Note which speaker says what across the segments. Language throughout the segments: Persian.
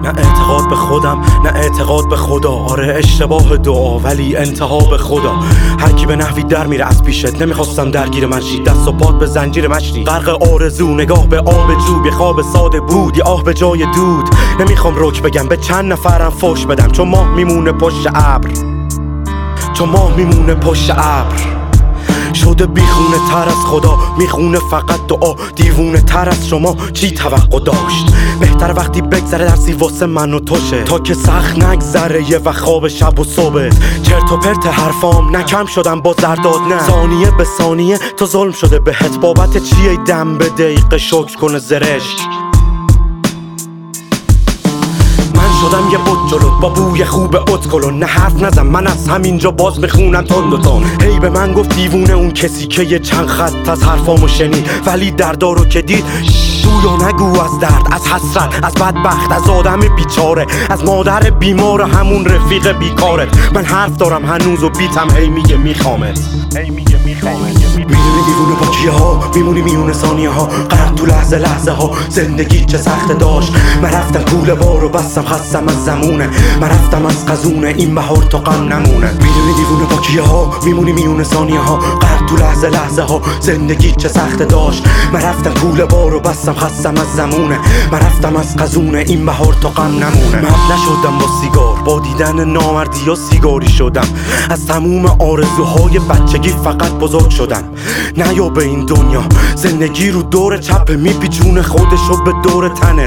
Speaker 1: نه اعتقاد به خودم نه اعتقاد به خدا. آره اشتباه دعا ولی انتها به خدا. هر کی به نحوی در میره از پیشت، نمیخواستم درگیر من شی. دست و پات به زنجیر مشتی، غرق آرزو، نگاه به آب جو. یه خواب ساده بود، یه آه به جای دود. نمیخوام رک بگم، به چند نفرم فوش بدم. چون ماه میمونه پشت ابر، چون ماه میمونه پشت ابر. شده بیخونه تر از خدا، میخونه فقط دعا. دیوونه تر از شما چی توقع داشت؟ بهتر وقتی بگذره درسی واسه من و توشه، تا که سخت نگذره یه وقت خواب شب و صبح. چرت و پرت حرفام نکم شدم با زرداد، نه ثانیه به ثانیه تو ظلم شده بهت. بابت چیه دم به دقیقه شکر کنه زرشک. شدم یه بود جلوت با بوی خوب اتکلون. نه حرف نزن، من از همینجا باز میخونم تند و تند. هی به من گفت دیوونه اون کسی که یه چند خط از حرفامو شنید، ولی دردارو که دید گویا نگو از درد، از حسرت، از بدبخت، از آدم بیچاره، از مادر بیمار، همون رفیق بیکارت. من حرف دارم هنوز و بیتم هی میگه میخوامت، هی میگه میخوامت. میدونی دیوونه با کیه ها، میمونی میونه ثانیه ها، غرق تو لحظه لحظه ها. زندگی چه سخت داشت، من رفتم کوله بارو بستم، خستم از زمونه. من رفتم از قزونه، این بهار تا غم نمونه. میدونی دیوونه با کیه ها، میمونی میونه ثانیه ها، غرق تو لحظه لحظه ها. زندگی چه سخت داشت، من رفتم کوله بارو بستم، خستم از زمونه. من رفتم از قزونه، این بهار تا غم نمونه. من نشدم با سیگار، با دیدن نامردی یا سیگاری شدم. از تموم آرزوهای بچگی فقط بزرگ شدم. نیا به این دنیا، زندگی رو دور چپه میپیچونه خودشو به دور تنت.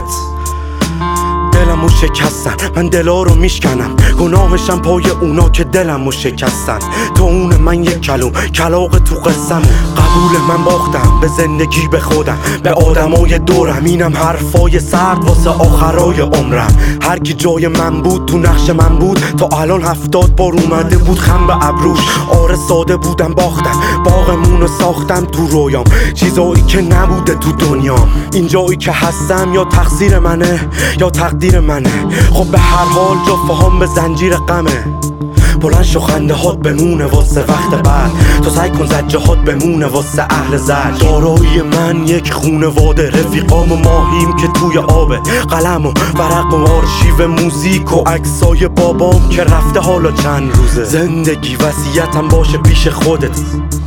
Speaker 1: دلمو شکستن، من دلا رو میشکنم. گناهشم پای اونا که دلمو شکستن. تو اون من یک کلوم کلاغ تو قسمو. قبول من باختم به زندگی، به خودم، به آدمای دورم. اینم حرفای سرد واسه آخرای عمرم. هر کی جای من بود تو نقش من بود، تا الان 70 بار اومده بود خم به ابروش. آره ساده بودم باختم، باغمونو ساختم تو رویام. چیزایی که نبوده تو دنیام. این جایی که هستم یا تقصیر منه یا تقدیر منه. خب به هر حال جفه‌هام به زنجیر غمه. بلند شو خنده هات بمونه واسه وقت بعد. تو سعی کن زجه هات بمونه واسه اهل زج. دارایی من یک خونواده، رفیقام و ماهیم که توی آبه. قلم و ورق و آرشیو موزیک و عکسای بابام که رفته حالا چند روزه. زندگی وصیتم باشه پیش خودت.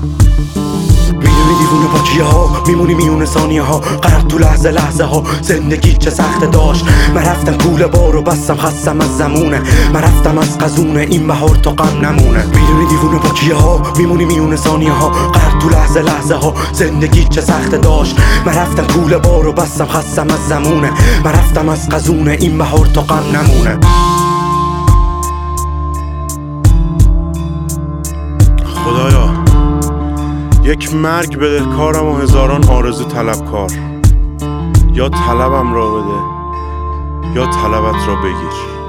Speaker 1: میدونی دیوونه با کیه ها، میمونی میونه ثانیه ها، غرق تو لحظه لحظه ها. زندگی چه سخت داشت، من رفتم کوله بارو بستم، خستم از زمونه. من رفتم از قزونه، این بهار تا غم نمونه. میدونی دیوونه با کیه ها، میمونی میونه ثانیه ها، غرق تو لحظه لحظه ها. زندگی چه سخت داشت، من رفتم کوله بارو بستم، خستم از زمونه. من رفتم از قزونه، این بهار تا غم نمونه.
Speaker 2: خدایا یک مرگ بده کارم و هزاران آرزو طلبکار. یا طلبم را بده یا طلبت را بگیر.